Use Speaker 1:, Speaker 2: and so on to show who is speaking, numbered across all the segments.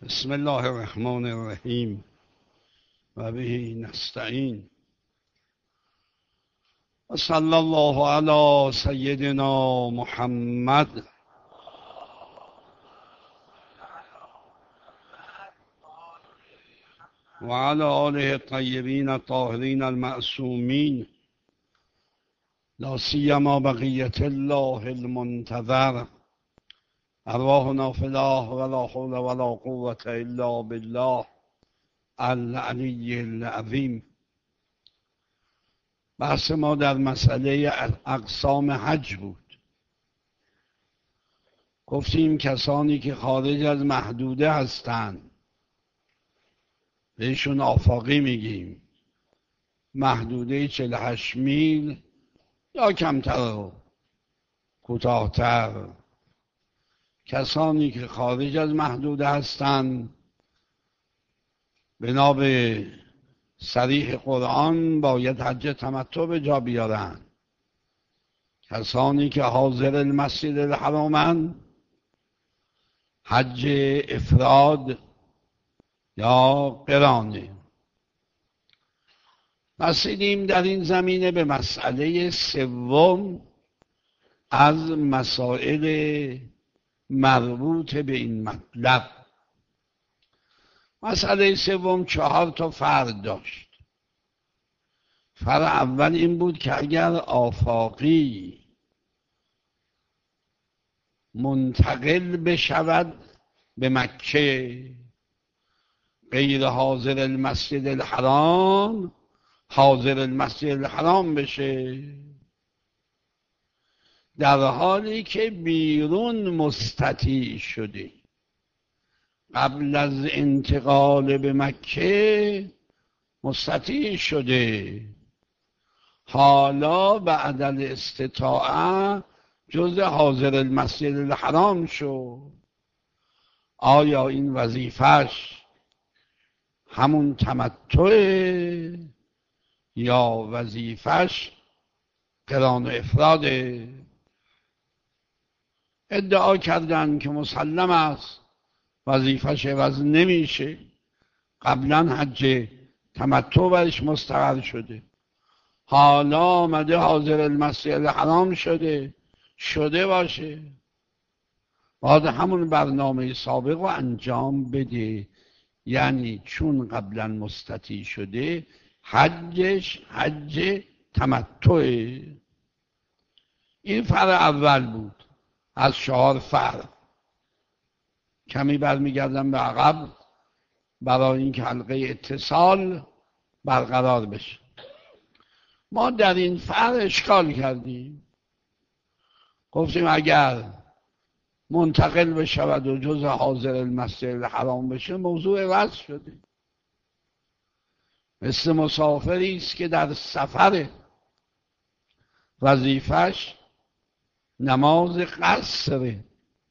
Speaker 1: بسم الله الرحمن الرحیم و به نستعین و صلی الله علی سیدنا محمد و علی آله الطیبین الطاهرین المعصومین لا سیما بقیة الله المنتظر ارواحنا فداه ولا حول ولا قوة الا بالله العلی العظیم. بحث ما در مسئله اقسام حج بود. گفتیم کسانی که خارج از محدوده هستند بهشون آفاقی میگیم، محدوده 48 میل یا کمتر و کوتاه‌تر. کسانی که خارج از محدوده هستند بنا به صریح قرآن باید حج تمتع به جا بیارن. کسانی که حاضر المسجد الحرامن حج افراد یا قرانه. رسیدیم در این زمینه به مسئله سوم از مسائل مربوط به این مطلب. مسئله سوم 4 فرع داشت. فرع اول این بود که اگر آفاقی منتقل بشود به مکه غیر حاضر المسجد الحرام، حاضر المسجد الحرام بشه، در حالی که بیرون مستطیع شده، قبل از انتقال به مکه مستطیع شده، حالا بعد الاستطاعه جز حاضر المسجد الحرام شد. آیا این وظیفش همون تمتعه یا وظیفش قران و افراده؟ ادعا کردن که مسلم است وظیفش عوض نمیشه، قبلا حج تمتع برش مستقر شده، حالا آمده حاضر المسجد الحرام شده باشه، باید همون برنامه سابق رو انجام بده. یعنی چون قبلا مستطیع شده حجش حج تمتعه. این فرع اول بود از 4 فرع. کمی برمیگردم به عقب برای اینکه حلقه اتصال برقرار بشه. ما در این فرع اشکال کردیم، گفتیم اگر منتقل بشود و جز حاضر المسجد الحرام بشه موضوع عوض شده. مثل مسافری است که در سفر وظیفش نماز قصره،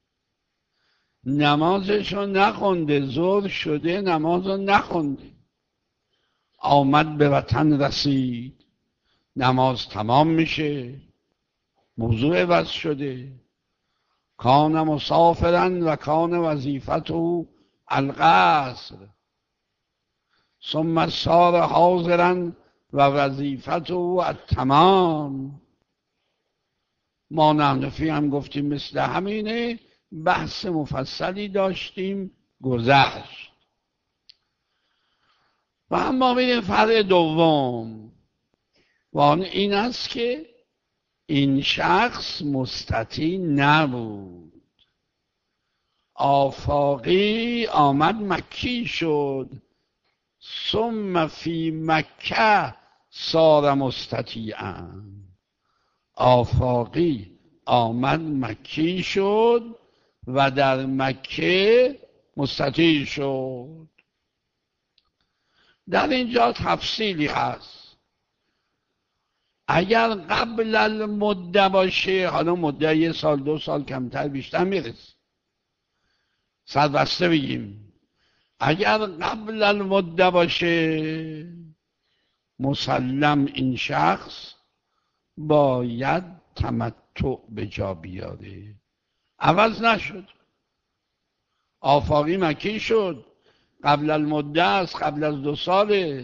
Speaker 1: نمازشو نخونده، ظهر شده نمازو نخونده، آمد به وطن رسید، نماز تمام میشه، موضوع عوض شده. کان مسافرا و کان وظیفته القصر ثم صار حاضرا و وظیفته التمام. ما نحنفی هم گفتیم مثل همینه، بحث مفصلی داشتیم گذشت. و اما میریم فرع دوم و آن این است که این شخص مستطیع نبود، آفاقی آمد مکی شد، ثم فی مکه صار مستطیعا. آفاقی آمد مکی شد و در مکه مستطیع شد. در اینجا تفصیلی هست. اگر قبل المده باشه، حالا مده 1 سال 2 سال کمتر بیشتر میرسه، سربسته بگیم، اگر قبل المده باشه مسلم این شخص باید تمتع به جا بیاره. عوض نشد، آفاقی مکی شد، قبل المده است، قبل از 2 ساله.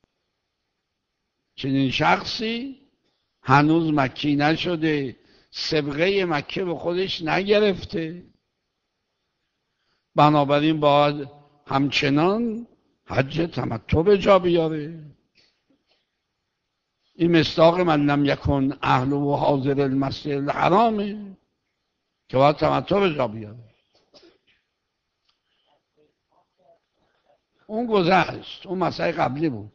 Speaker 1: چنین شخصی هنوز مکی نشده، سبقه مکه به خودش نگرفته، بنابراین باید همچنان حج تمتع به جا بیاره. این مصداق من لم یکن اهل و حاضر المسجد الحرامه که باید تمتع به جا بیاره. اون گذشت، اون مسئله قبلی بود.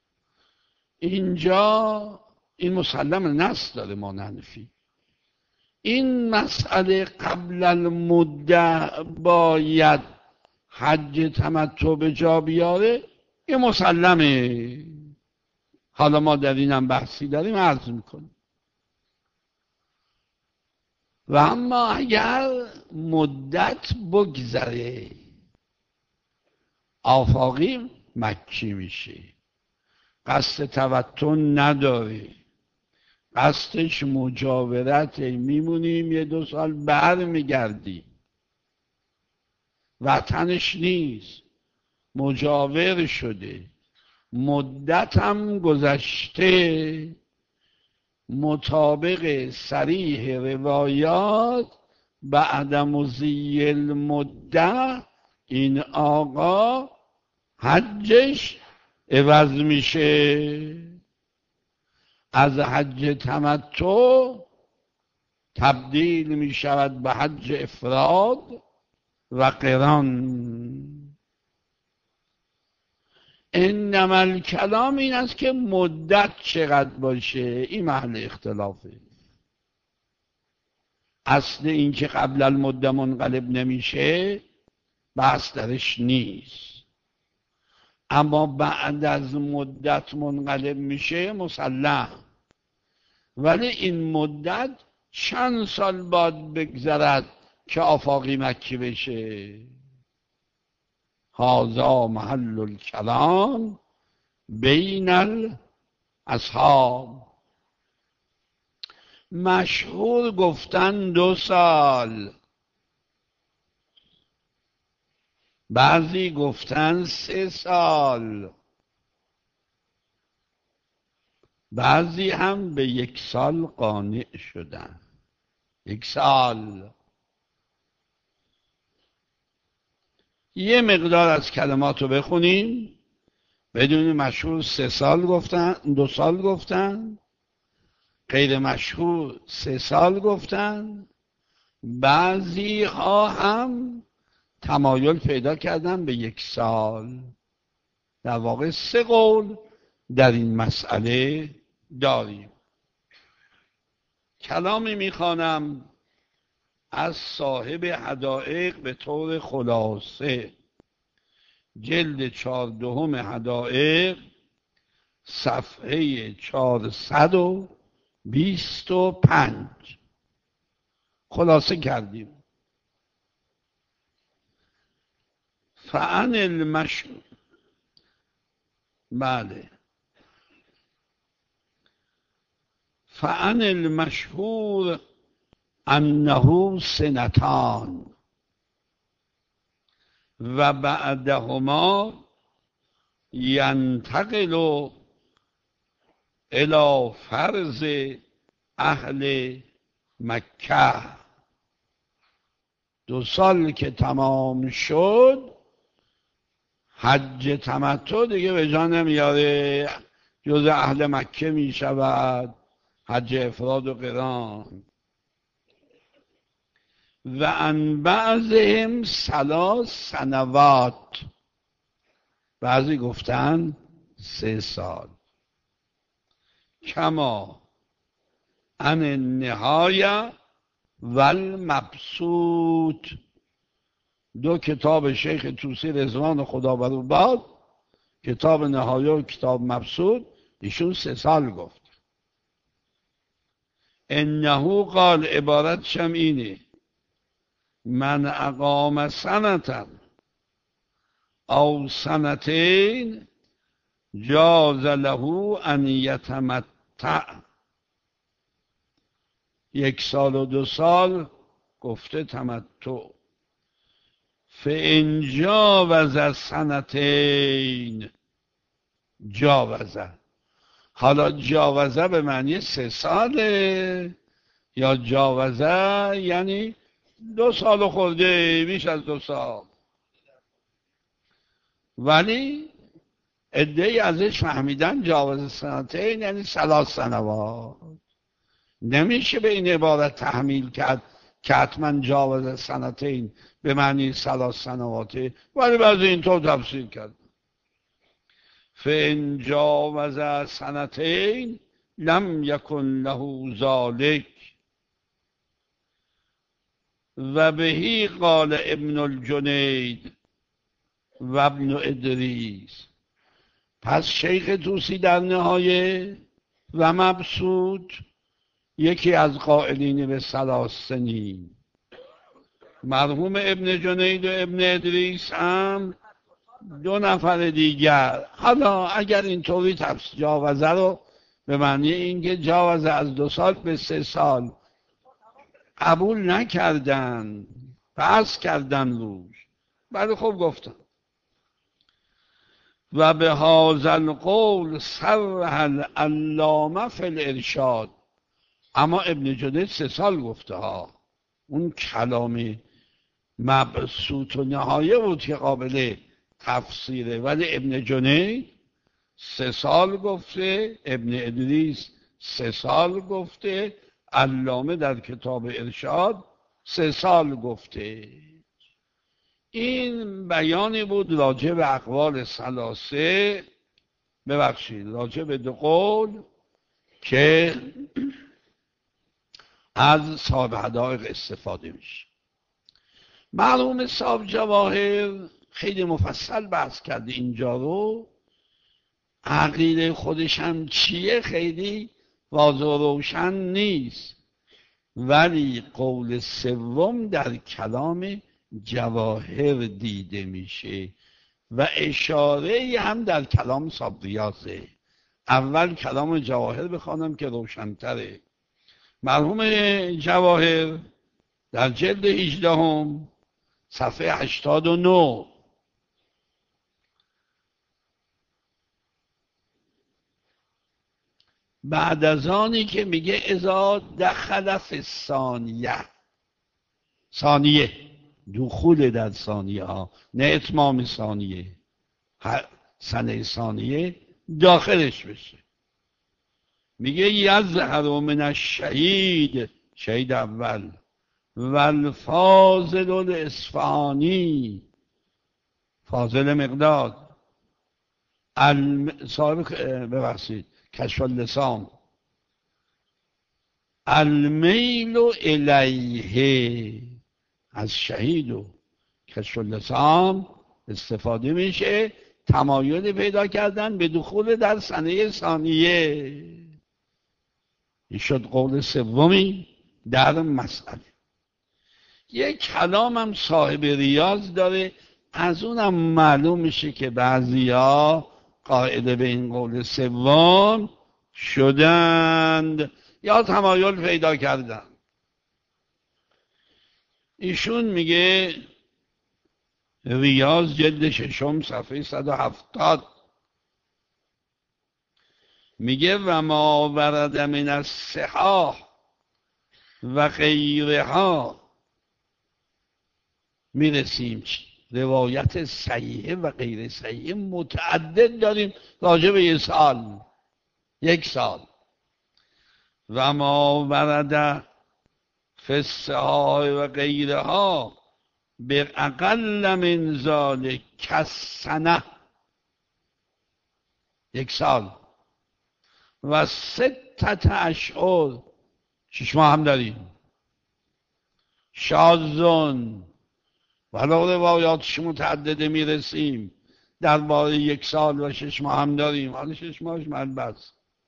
Speaker 1: اینجا این مسلم نص داره ما حنفی. این مسئله قبل المده باید حج تمتع به جا بیاره، این مسلمه. حالا ما در اینم بحثی داریم، عرض میکنیم. و اما اگر مدت بگذره، آفاقی مکی میشه، قصد تمتع نداره، قصدش مجاورت، میمونیم 1-2 سال برمیگردی، وطنش نیست، مجاور شده، مدت هم گذشته، مطابق صریح روایات بعد مضی المده این آقا حجش عوض میشه، از حج تمتع تبدیل می شود به حج افراد و قران. انما الکلام این است که مدت چقدر باشه، این محل اختلافه. اصل این که قبل المده منقلب نمیشه بحث درش نیست، اما بعد از مدت منقلب میشه مسلم. ولی این مدت چند سال باید بگذرد که آفاقی مکی بشه؟ هذا محل الکلام بین الاصحاب. مشهور گفتن 2 سال، بعضی گفتن 3 سال، بعضی هم به 1 سال قانع شدن. 1 سال. یه مقدار از کلمات رو بخونیم. بدون مشهور 3 سال گفتن، 2 سال گفتن، غیر مشهور 3 سال گفتن. بعضی ها هم تمایل پیدا کردن به 1 سال. در واقع 3 قول در این مسئله داریم. کلامی میخوانم از صاحب حدائق به طور خلاصه، جلد 14 حدائق، صفحه 425. خلاصه کردیم. فعن المشهور، بله، فعن المشهور انه 2 سنتان و بعدهما ینتقل الى فرض اهل مکه. 2 سال که تمام شد حج تمتع دیگه به جا نمیاره، جز اهل مکه می شود، حج افراد و قران. و ان بعضهم 3 سنوات، بعضی گفتن 3 سال. کما ان النهایه و المبسوط، 2 کتاب شیخ طوسی رضوان خدا بر او باد، کتاب نهایه و کتاب مبسوط، ایشون 3 سال گفت. انه قال، عبارتش هم اینه: من اقام سنتا او سنتین جاز له ان یتمتع. 1 سال و 2 سال گفته تمتع، فإن جاوز سنتین جاوزه. حالا جاوزه به معنی 3 ساله یا جاوزه یعنی 2 سال خورده، بیش از 2 سال. ولی عده‌ای ازش فهمیدن جاوز سنتین یعنی 3 سنوات. نمیشه به این عبارت تحمیل کرد که حتما جاوز سنتین به معنی 3 سنواته، ولی بعضی اینطور تفسیر کرد. فإن جاوز سنتین لم یکن له ذلک و بهی قال ابن الجنید و ابن ادریس. پس شیخ طوسی در نهایه و مبسوط یکی از قائلین به 3 سنین، مرحوم ابن جنید و ابن ادریس هم 2 نفر دیگر. حالا اگر اینطوری جاوزه رو به معنی اینکه جاوزه از 2 سال به 3 سال قبول نکردن، بحث کردن روش، بله خوب گفتم. و به هذا القول صرح العلامه فی الارشاد. اما ابن جنید 3 سال گفته ها، اون کلام مبسوط و نهایه بود که قابل تفسیره، ولی ابن جنید 3 سال گفته، ابن ادریس 3 سال گفته، علامه در کتاب ارشاد 3 سال گفته. این بیانی بود راجع به اقوال 3، راجع به 2 قول که از صاحب حدائق استفاده میشه. مرحوم صاحب جواهر خیلی مفصل بحث کرده اینجا رو. عقیده خودش هم چیه خیلی واضح و روشن نیست، ولی قول 3 در کلام جواهر دیده میشه و اشاره هم در کلام صاحب ریاضه. اول کلام جواهر بخوانم که روشن‌تره. مرحوم جواهر در جلد 18 صفحه 89 بعد از آنی که میگه اذا دخل فی ثانیه، دخول در ثانیه ها، نه اتمام ثانیه، سنه ثانیه داخلش بشه. میگه یظهر من الشهید، شهید اول، و الفاضل الاصفهانی، فاضل مقداد، صاحب ببخشید کشف اللسان، المیل الیه. از شهید و کشف اللسان استفاده میشه تمایل پیدا کردن به دخول در سنه ثانیه. این شد قول 3 در مسئله. یک کلام هم صاحب ریاض داره، از اونم معلوم میشه که بعضیا قائل به این قول 3 شدند یا تمایل پیدا کردن. ایشون میگه ریاض جلد 6 صفحه 170 میگه و ما ورد من الصحاح و غیرها. میرسیم روایت صحیحه و غیر صحیحه متعدد داریم راجع به 1 سال. و ما ورد فی الصحاح و غیرها به اقل من ذلک کالسنه، 1 سال و 6 اشهر، 6 ماه هم داریم. شاذون، ولو روایاتش متعدده میرسیم درباره 1 سال و 6 ماه هم داریم. حالا 6 ماهش ملبس.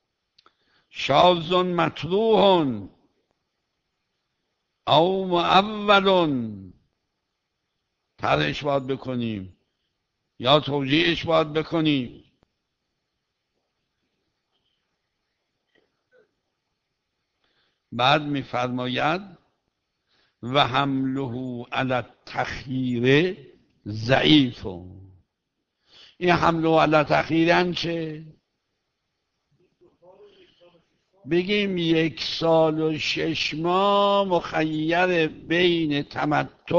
Speaker 1: شاذون مطروحون او معولون، طرحش باید بکنیم یا توجیهش باید بکنیم. بعد میفرماید و حمله علی التخییر ضعیف. این حمله و علت اخیرن چه؟ بگیم 1 سال و 6 ماه مخیر بین تمتع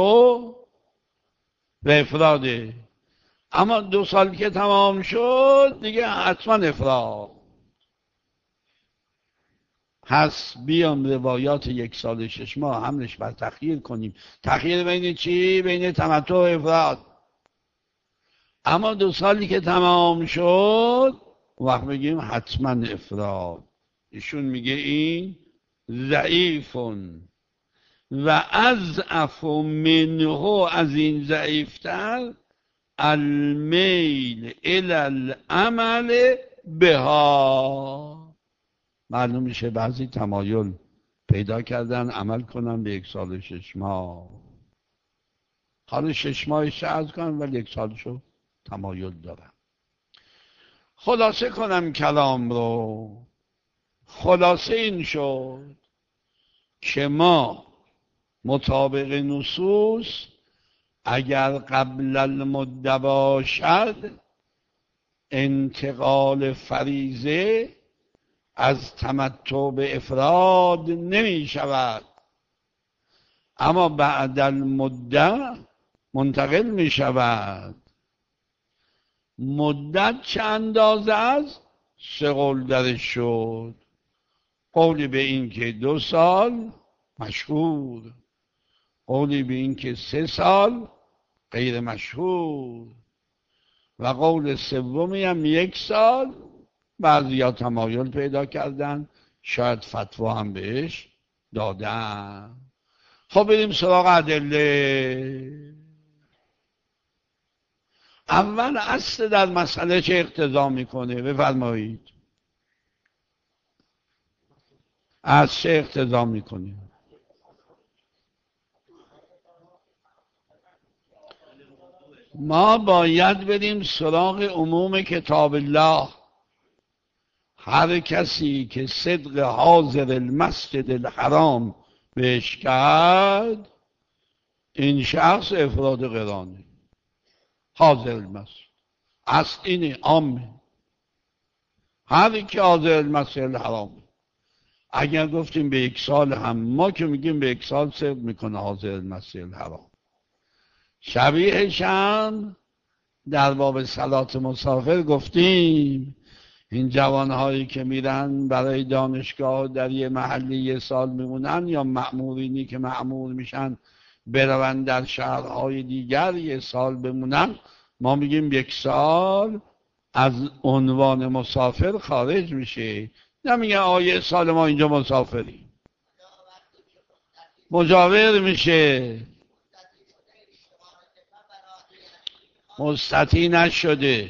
Speaker 1: و افراده، اما 2 سال که تمام شد دیگه حتما افراد. پس بیام روایات 1 سال و 6 ماه حملش بر تخییر کنیم. تخییر بین چی؟ بین تمتع و افراد. اما 2 سالی که تمام شد وقت بگیم حتما افراد. ایشون میگه این ضعیفون و اضعف منه، از این ضعیفتر المیل الی العمل بها. معلوم میشه بعضی تمایل پیدا کردن عمل کنن به 1 سال و 6 ماه. حالا 6 ماهش عرض کنن ولی 1 سالشو تمایل دارن. خلاصه کنم کلام رو. خلاصه این شد که ما مطابق نصوص اگر قبل المده باشد انتقال فریضه از تمتع به افراد نمی شود، اما بعد المده منتقل می شود. مدت چه اندازه است؟ 3 قول درش شد. قولی به این که 2 سال مشهور، قولی به این که 3 سال غیر مشهور، و قول سومی هم 1 سال. بعضیا تمایل پیدا کردن، شاید فتوا هم بهش دادن. خب بریم سراغ ادله. اول اصل در مسئله چه اقتضا میکنه؟ بفرمایید. از چه اقتضا میکنه؟ ما باید بریم سراغ عموم کتاب الله. هر کسی که صدق حاضر المسجد الحرام بهش کرد، این شخص افراد قرانه. حاضر المسجد اصل اینه، عامه. هر کی حاضر المسجد الحرام. اگر گفتیم به 1 سال هم، ما که میگیم به 1 سال صدق میکنه حاضر المسجد الحرام. شبیهش هم در باب صلات مسافر گفتیم این جوانهایی که میرن برای دانشگاه در یه محلی 1 سال میمونن، یا مأمورینی که مأمور میشن برون در شهرهای دیگر 1 سال بمونن، ما میگیم 1 سال از عنوان مسافر خارج میشه. نمیگه 1 سال ما اینجا مسافریم، مجاور میشه. مستطیع نشده.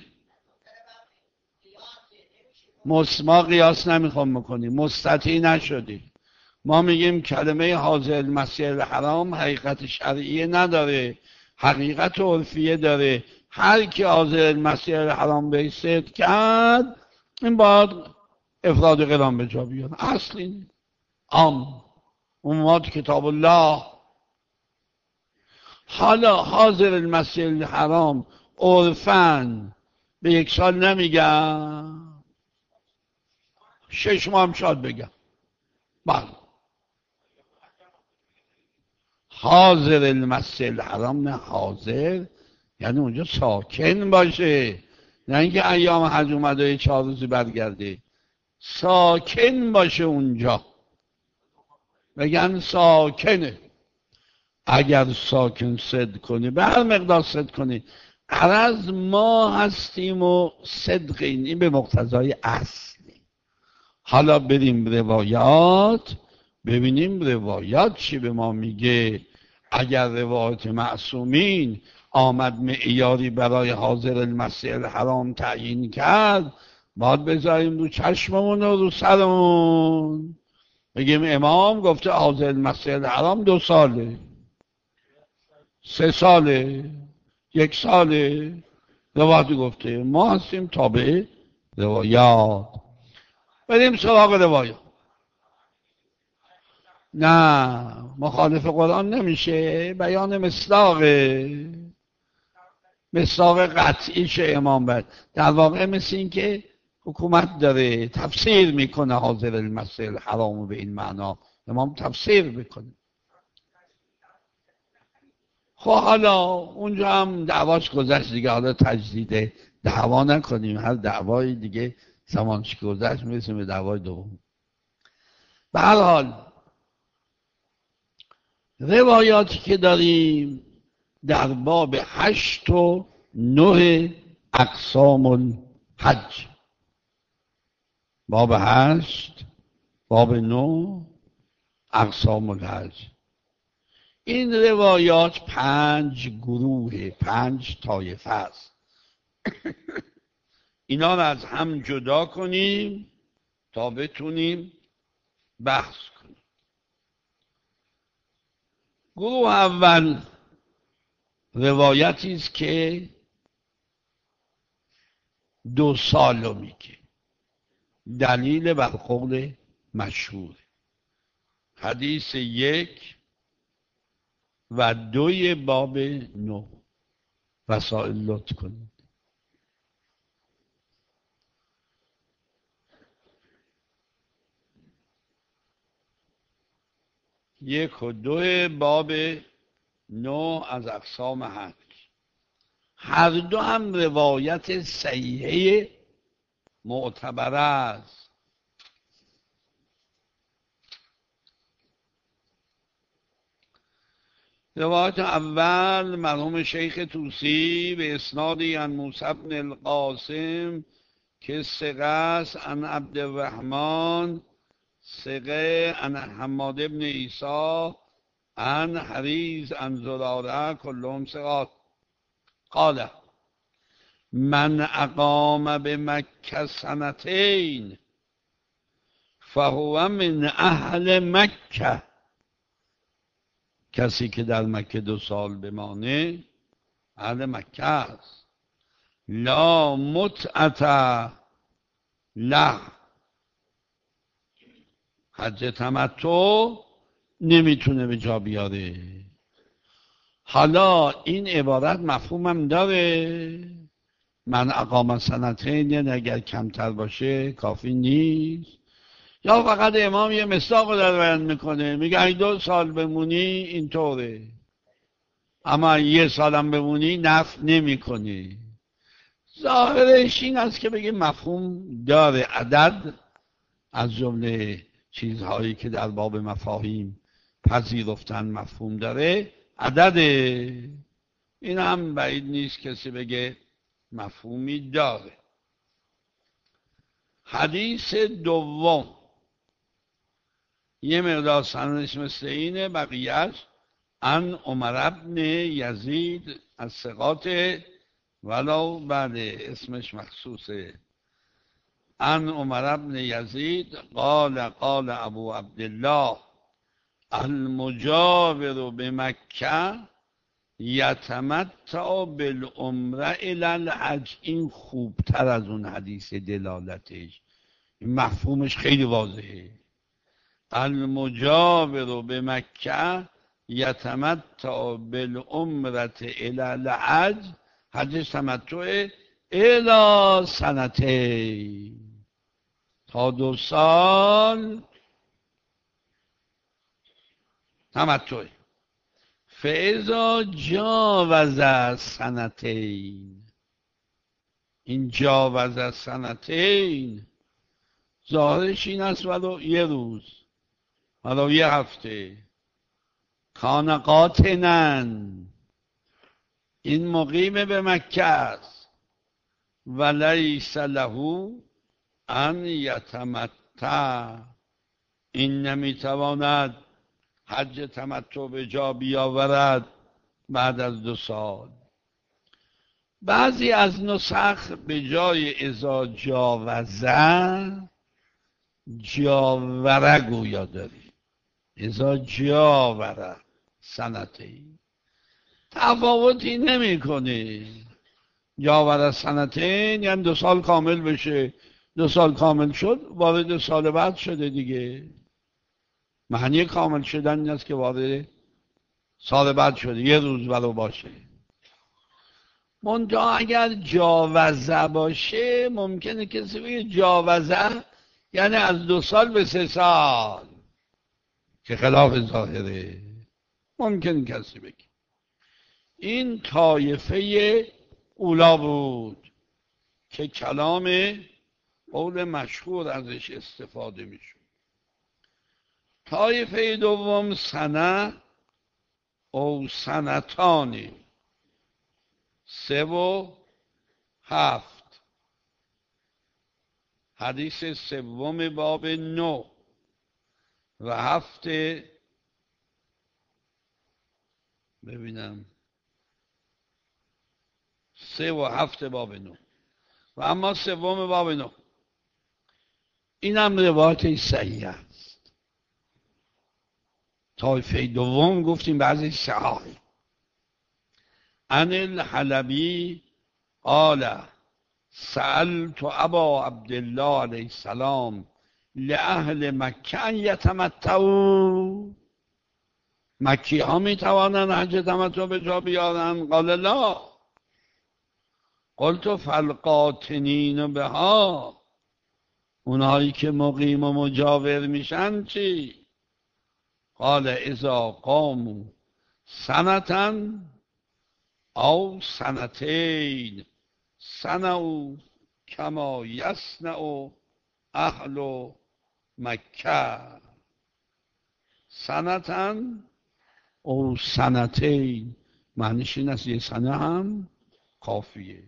Speaker 1: ما قیاس نمیخوام بکنیم، مستطیع نشده. ما میگیم کلمه حاضر المسجد الحرام حقیقت شرعیه نداره، حقیقت عرفیه داره. هر کی حاضر المسجد الحرام به صدق کرد، این باید افراد قران به جا بیاد. اصل این عام عمومات کتاب الله. حالا حاضر المسجد الحرام عرفاً به 1 سال نمیگم، 6 ماه هم شاید بگم. بله، حاضر المسجد الحرام، نه حاضر یعنی اونجا ساکن باشه، نه اینکه ایام حج اومده و 4 روزی برگرده. ساکن باشه اونجا، بگن ساکنه. اگر ساکن صدق کنی، به هر مقدار صدق کنی، عرض ما هستیم و صدقین، این به مقتضای اصلی. حالا بریم روایات ببینیم روایات چی به ما میگه. اگر روایات معصومین آمد معیاری برای حاضر المسجد الحرام تعیین کرد، باید بذاریم رو چشممون و رو سرمون، بگیم امام گفته حاضر المسجد الحرام 2 ساله، 3 ساله، 1 ساله. روایت گفته، ما هستیم تابع روایات. بریم سراغ روایات. نه، مخالف قرآن نمیشه، بیان مصداقه. مصداق قطعیش امام بعد در واقع مثل این که حکومت داره تفسیر میکنه حاضر المسئله حرامو به این معنا امام تفسیر میکنه. خب حالا اونجا هم دعواش گذشت دیگه، حالا تجدید دعوا نکنیم، هر دعوای دیگه زمانش گذشت میرسیم به دعوای دوم. به هر حال روایاتی که داریم در باب 8 و 9 اقسام الحج، باب 8 باب 9 اقسام الحج، این روایات 5 گروه 5 طایفه است. اینا رو از هم جدا کنیم تا بتونیم بحث کنیم. گروه اول روایتی است که 2 سال رو میگه، دلیل بر قول مشهور حدیث 1 و 2 باب 9. وسائل لطف کنید. 1 و 2 باب 9 از اقسام حج. هر دو هم روایت صحیحه معتبره است. روایت اول مرحوم شیخ طوسی به اسنادی عن موسی بن القاسم که ثقه است، عن عبدالرحمن ثقه، عن حماد بن عیسی عن حریز عن زراره کلهم ثقات. قال من اقام بمکه سنتین فهو من اهل مکه. کسی که در مکه 2 سال بمانه اهل مکه است. لا متعت له، حج تمتع نمیتونه به جا بیاره. حالا این عبارت مفهومم داره، من اقام سنتین، یعنی اگر کمتر باشه کافی نیست، یا فقط امام یه مصداق رو در بیان میکنه میگه اگه 2 سال بمونی اینطوره، اما 1 سالم بمونی نفع نمیکنه. ظاهرش این است که بگه مفهوم داره. عدد از جمله چیزهایی که در باب مفاهیم پذیرفتن مفهوم داره عدد. این هم بعید نیست کسی بگه مفهومی داره. حدیث دوم یه مقدار سندش مثل اینه، بقیهش عن عمر بن یزید از ثقات ولو بعد اسمش مخصوصه. عن عمر بن یزید قال قال ابو عبدالله المجاور بمکه یتمتع بالعمره الی الحج. این خوبتر از اون حدیث دلالتش، این مفهومش خیلی واضحه. المجاور بمکه یتمتع بالعمره الی الحج، حجش تمتع الی سنتین، تا 2 سال تمتع. فاذا جاوز سنتین، این جاوز سنتین ظاهرش این است ولو 1 روز ولو 1 هفته، کان قاطنن، این مقیم به مکه است، ولیس له ان یتمتع، این نمیتواند حج تمتع به جا بیاورد بعد از 2 سال. بعضی از نسخ به جای اذا جاوزه جاوره گویا داری، اذا جاوره سنتین، تفاوتی نمی کنه. جاوره سنتین یعنی 2 سال کامل بشه، 2 سال کامل شد وارد سال بعد شده دیگه. معنی کامل شدن این است که وارد سال بعد شده، 1 روز ولو باشه. منتها اگر جاوزه باشه ممکنه کسی بگه جاوزه یعنی از 2 سال به 3 سال که خلاف ظاهره. ممکن کسی بگه. این طایفه اولا بود که کلام قول مشهور ازش استفاده میشود. طایفه دوم سنه او سنتانی 3 و 7. حدیث سوم باب 9 و 7 ببینم 3 و 7 باب 9 و اما سوم باب 9 اینم روایت صحیح است. طایفه دوم گفتیم بعضی صحیح. عن الحلبی قال سألت ابا عبدالله علیه السلام لأهل مکه ان یتمتعوا، مکی ها می توانند حج تمتع به جا بیارن؟ قال لا. قلت فالقاطنین بها، اونهایی که مقیم و مجاور میشن چی؟ قال اذا قاموا سنة او سنتین صنعوا کما یصنع اهل مکه. سنة او سنتین معنیش این است 1 سنه هم کافیه.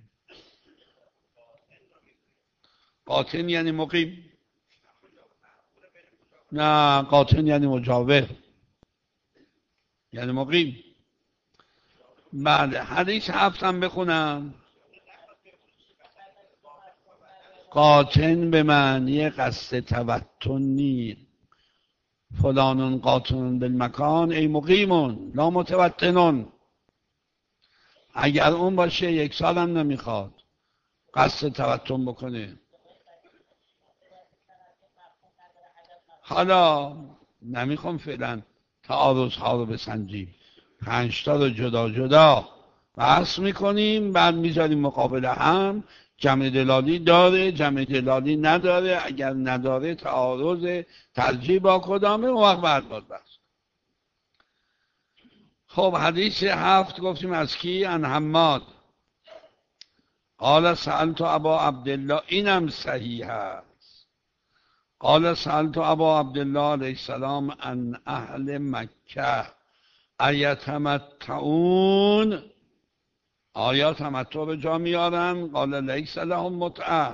Speaker 1: قاطن یعنی مقیم، نه قاطن یعنی مجاور، یعنی مقیم. بله حدیث 7 هم بخونم. قاطن به معنی قصد توطن نی. فلان قاطن بالمکان ای مقیمون لا متوطنون. اگر اون باشه 1 سال هم نمیخواد قصد توطن بکنه. حالا نمیخوام فعلا تعارض ها رو بسنجیم، 5 تا رو جدا جدا بحث میکنیم، بعد میذاریم مقابل هم. جمع دلالی داره، جمع دلالی نداره، اگر نداره تعارض ترجیح با کدامه، اون وقت بعد باید بحث. خب حدیث 7 گفتیم از کی؟ عن حماد قال سألت ابا عبدالله، اینم صحیح است. قال سألت ابا عبدالله علیه السلام عن اهل مکه ایتمتعون، آیا تمتع به جا میارن؟ قال لیس لهم متعه.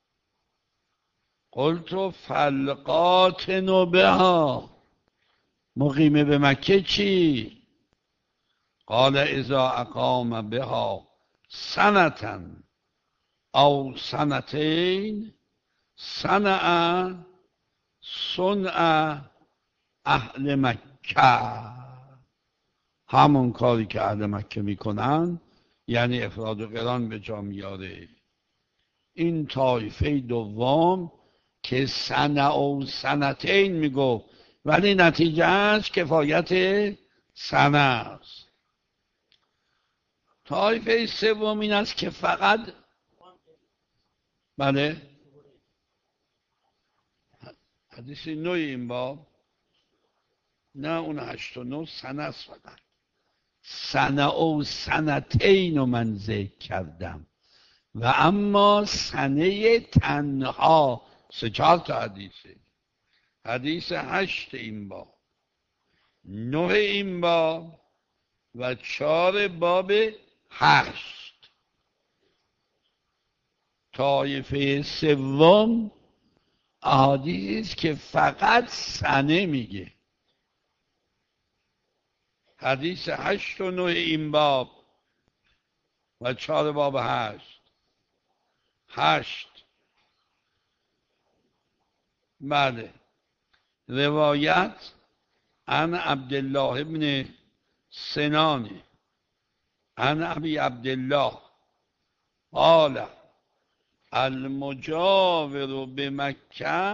Speaker 1: قلت فالقاطن بها، مقیم به مکه چی؟ قال اذا اقام بها سنة او سنتین صنع اهل مکه. همون کاری که اهل مکه میکنن، یعنی افراد و قران به جا میاره. این طایفه دوم که سنه و سنتین میگفت، ولی نتیجهش کفایت سنه است. طایفه سوم این است که فقط بله حدیث 9 این باب، نه اون 8 و 9 سنه است. فقط سنه و سنتین رو من ذکر کردم و اما سنه تنها 3-4 تا حدیثه. حدیث 8 این باب، 9 این باب و 4 باب 8. طایفه سوم احادیث که فقط سنه میگه. حدیث 8 و 9 این باب و 4 باب 8. بله روایت عن عبدالله ابن سنان عن ابی عبدالله قال المجاور به مکه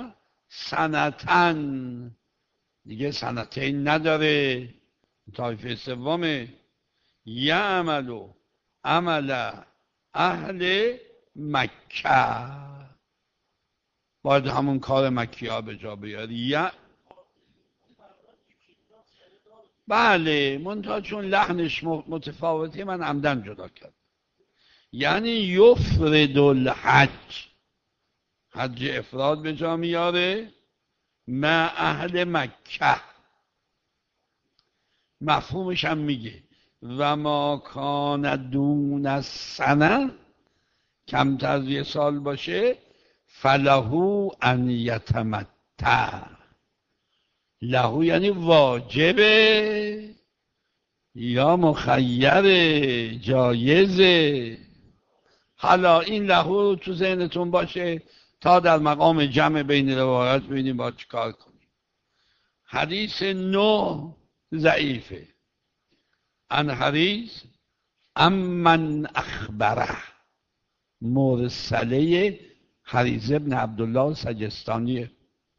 Speaker 1: سنتن، دیگه سنتین نداره. طایفه سومه. یعملو عمل اهل مکه، باید همون کار مکی ها به جا بیاری. بله، منتها چون لحنش متفاوته من عمدن جدا کرد. یعنی یفرد الحج، حج افراد به جا میاره مع اهل مکه. مفهومش هم میگه و ما کان دون السنه، کمتر از یه سال باشه، فلهو ان یتمتع. لهو یعنی واجبه یا مخیره، جایزه. حالا این لهو تو ذهنتون باشه تا در مقام جمع بین روایات ببینیم با چی کار کنیم. حدیث 9 ضعیفه. ان حریث امن اخبره، مرسله حریث ابن عبدالله سجستانیه.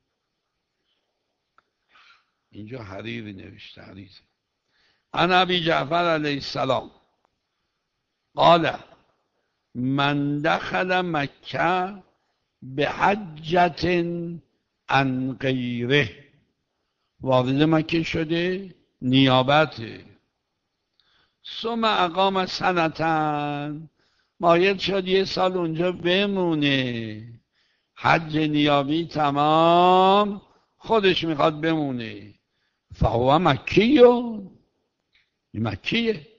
Speaker 1: اینجا حریری نوشته، حریث. ان ابی جعفر علیه السلام قال من دخل مکه به حجت عن غیره، وارد مکه شده نیابته. ثم اقام سنتن، مایل شد یه سال اونجا بمونه، حج نیابی تمام، خودش میخواد بمونه. فهو مکیون، مکیه.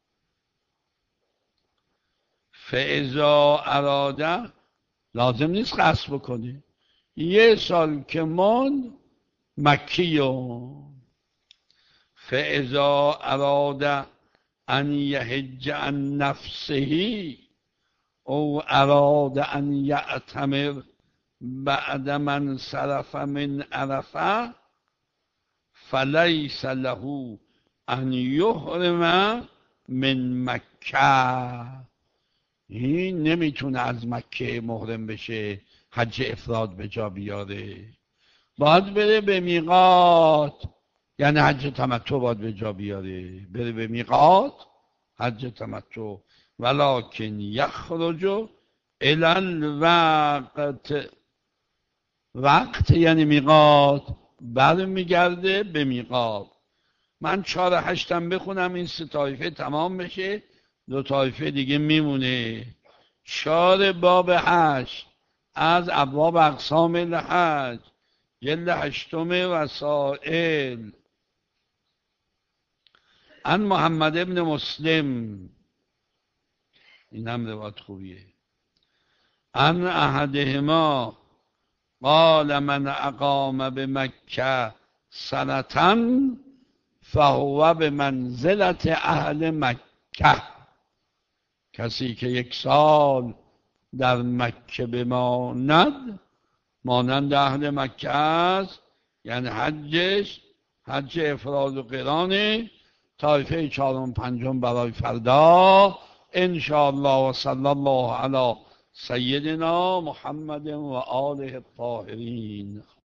Speaker 1: فاذا اراده، لازم نیست قصد بکنی، یه سال که من مکیون. فاذا اراده ان یحج عن نفسه او اراد ان یعتمر بعد من صرف من عرفه فلیس له ان یحرم من مکه. این نمیتونه از مکه محرم بشه، حج افراد به جا بیاره، باید بره به میقات. یعنی حج تمتع باید به جا بیاره، بره به میقات حج تمتع. ولکن یخرج الی الوقت، وقت یعنی میقات، برمیگرده به میقات. من 4-8 بخونم این 3 طایفه تمام بشه، 2 طایفه دیگه میمونه. 4 باب 8 از ابواب اقسام الحج، جلد 8 وسائل. ان محمد ابن مسلم، این هم روایت خوبیه. ان احدهما قال من اقام به مکه سنتن فهو به منزلت اهل مکه. کسی که 1 سال در مکه بماند مانند اهل مکه است، یعنی حجش حج افراد و قرانه. طایفه 4 و 5 برای فردا انشاءالله. و صلی الله علی سیدنا محمد و آله الطاهرین.